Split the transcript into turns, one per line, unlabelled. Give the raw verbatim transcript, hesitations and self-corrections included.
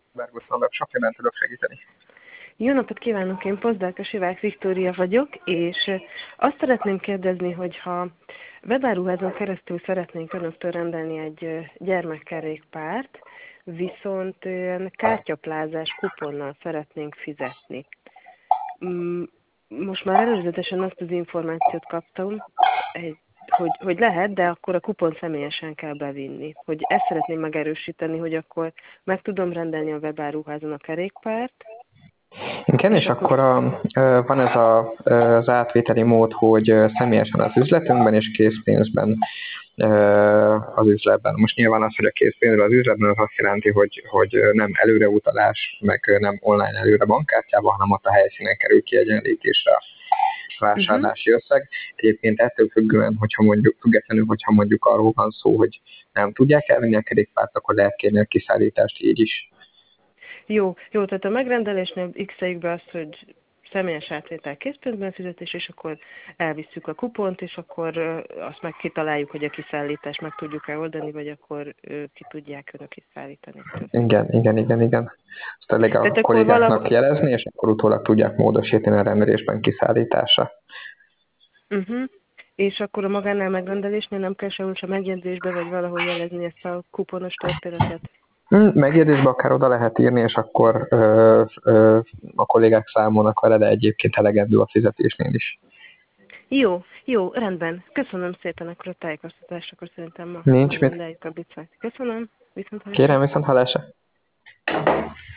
Berguszon, sok mindent tudok segíteni.
Jó napot kívánok, én Pozsdálka Sivák Viktória vagyok, és azt szeretném kérdezni, hogyha webáruházon keresztül szeretnénk önöktől rendelni egy gyermekkerékpárt, viszont olyan kártyaplázás kuponnal szeretnénk fizetni. Most már előzetesen azt az információt kaptam, hogy, hogy lehet, de akkor a kupon személyesen kell bevinni. Hogy ezt szeretném megerősíteni, hogy akkor meg tudom rendelni a webáruházon a kerékpárt.
Igen, és, és akkor a, van ez a, az átvételi mód, hogy személyesen az üzletünkben és készpénzben az üzletben. Most nyilván az, hogy a készpénzben az üzletben, az azt jelenti, hogy, hogy nem előreutalás, meg nem online előre bankkártyában, hanem ott a helyszínen kerül kiegyenlítésre a vásárlási összeg. Egyébként ettől függően, hogyha mondjuk, függetlenül, hogyha mondjuk arról van szó, hogy nem tudják elvinni a kerékpárt, akkor lehet kérni a kiszállítást így is.
Jó, jó, tehát a megrendelésnél x-eljük be azt, hogy személyes átvétel készpénzben fizetés, és akkor elvisszük a kupont, és akkor azt meg kitaláljuk, hogy a kiszállítást meg tudjuk-e oldani, vagy akkor ki tudják önök kiszállítani.
Igen, igen, igen, igen. Azt elég a tehát kollégáknak valahol jelezni, és akkor utólag tudják módosítani a rendelésben kiszállításra.
Uh-huh. És akkor a magánál megrendelésnél nem kell sehol sem megjegyzésbe, vagy valahol jelezni ezt a kuponos történetet?
Megjegyzésbe akár oda lehet írni, és akkor ö, ö, a kollégák számolnak vele, de egyébként elegendő a fizetésnél is.
Jó, jó, rendben. Köszönöm szépen akkor a tájékoztatást, akkor szerintem ma
nincs mit.
rendeljük a bicát. Köszönöm. Viszont
Kérem, viszont hallásra.